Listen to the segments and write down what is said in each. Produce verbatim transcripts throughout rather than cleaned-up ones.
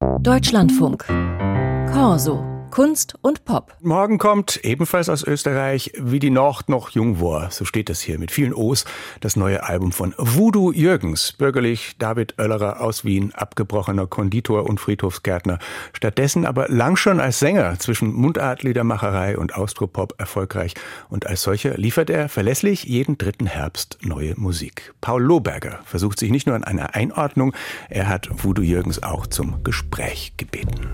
Deutschlandfunk. Corso. Kunst und Pop. Morgen kommt, ebenfalls aus Österreich, Wie die Nacht noch jung war, so steht das hier, mit vielen O's, das neue Album von Voodoo Jürgens, bürgerlich David Oellerer aus Wien, abgebrochener Konditor und Friedhofsgärtner, stattdessen aber lang schon als Sänger zwischen Mundartliedermacherei und Austropop erfolgreich, und als solcher liefert er verlässlich jeden dritten Herbst neue Musik. Paul Lohberger versucht sich nicht nur an einer Einordnung, er hat Voodoo Jürgens auch zum Gespräch gebeten.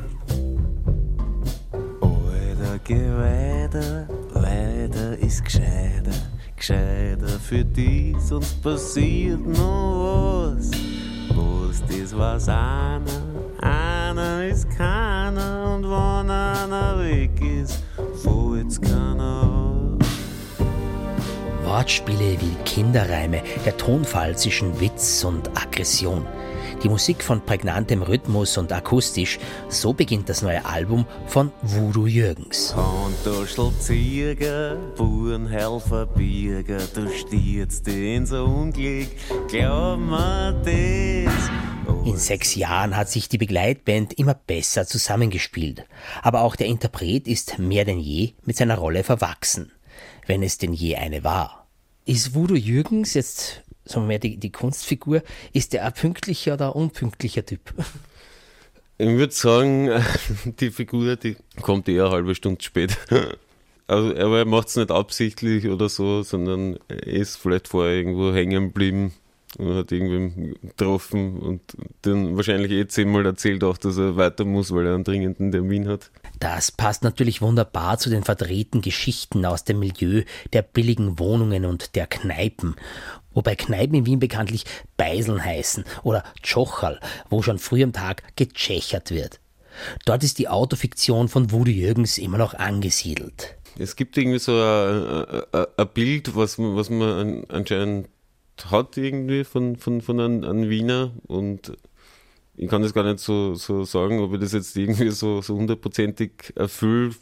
Geh weiter, weiter ist gescheiter, gescheiter für dich, sonst passiert noch was. Was, das weiß einer, einer ist keiner, und wenn einer weg ist, fällt's keiner auf. Wortspiele wie Kinderreime, der Tonfall zwischen Witz und Aggression. Die Musik von prägnantem Rhythmus und akustisch, so beginnt das neue Album von Voodoo Jürgens. Handtaschelzieger, Burenhelfer, Bierger, du stürzt in so Unglück, glaub mir das. In sechs Jahren hat sich die Begleitband immer besser zusammengespielt. Aber auch der Interpret ist mehr denn je mit seiner Rolle verwachsen, wenn es denn je eine war. Ist Voodoo Jürgens jetzt, sagen wir mal, die, die Kunstfigur, ist der ein pünktlicher oder unpünktlicher Typ? Ich würde sagen, die Figur, die kommt eher eine halbe Stunde spät. Also, aber er macht es nicht absichtlich oder so, sondern er ist vielleicht vorher irgendwo hängen geblieben und hat irgendwen getroffen und dann wahrscheinlich eh zehnmal erzählt auch, dass er weiter muss, weil er einen dringenden Termin hat. Das passt natürlich wunderbar zu den verdrehten Geschichten aus dem Milieu der billigen Wohnungen und der Kneipen. Wobei Kneipen in Wien bekanntlich Beiseln heißen oder Tschocherl, wo schon früh am Tag getschechert wird. Dort ist die Autofiktion von Voodoo Jürgens immer noch angesiedelt. Es gibt irgendwie so ein, ein, ein Bild, was, was man anscheinend hat irgendwie von, von, von einem, einem Wiener, und ich kann das gar nicht so, so sagen, ob ich das jetzt irgendwie so, so hundertprozentig erfülle.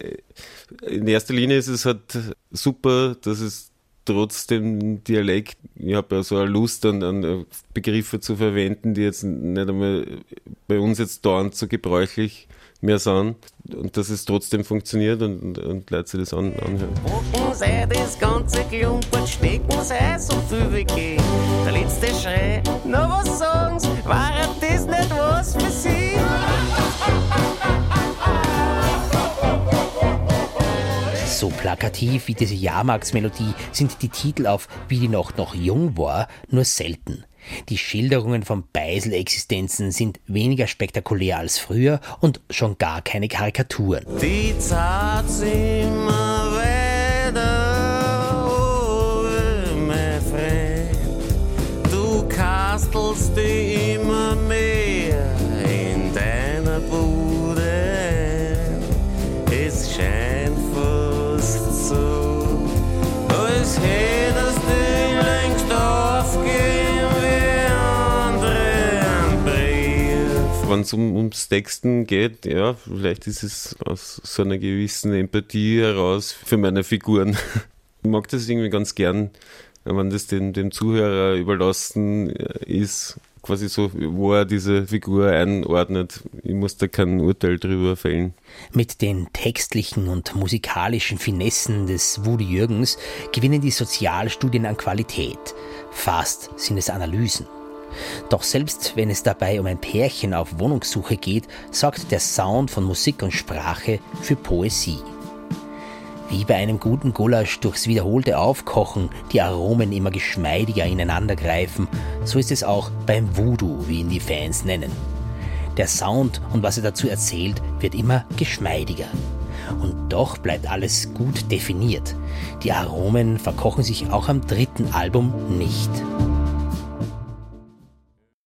In erster Linie ist es halt super, dass es trotz dem Dialekt, ich habe ja so eine Lust an, an Begriffe zu verwenden, die jetzt nicht einmal bei uns jetzt dauernd so gebräuchlich mehr sind, und dass es trotzdem funktioniert und, und, und Leute sich das an, anhören. Packen Sie das ganze Klumpert, stecken Sie so viel wie geht. Der letzte Schrei, na was sagen Sie, war das nicht was für Sie? So plakativ wie diese Jahrmarktsmelodie sind die Titel auf Wie die Nacht noch jung war nur selten. Die Schilderungen von Beisel-Existenzen sind weniger spektakulär als früher und schon gar keine Karikaturen. Die Zeit immer weiter, oh, mein Freund, du kastelst dich immer mehr in deiner Bude. Es scheint fast so, als hättest du längst aufgegeben. Wenn es um, ums Texten geht, ja, vielleicht ist es aus so einer gewissen Empathie heraus für meine Figuren. Ich mag das irgendwie ganz gern, wenn das dem, dem Zuhörer überlassen ist, quasi so, wo er diese Figur einordnet. Ich muss da kein Urteil drüber fällen. Mit den textlichen und musikalischen Finessen des Voodoo Jürgens gewinnen die Sozialstudien an Qualität. Fast sind es Analysen. Doch selbst wenn es dabei um ein Pärchen auf Wohnungssuche geht, sorgt der Sound von Musik und Sprache für Poesie. Wie bei einem guten Gulasch durchs wiederholte Aufkochen die Aromen immer geschmeidiger ineinandergreifen, so ist es auch beim Voodoo, wie ihn die Fans nennen. Der Sound und was er dazu erzählt, wird immer geschmeidiger. Und doch bleibt alles gut definiert. Die Aromen verkochen sich auch am dritten Album nicht.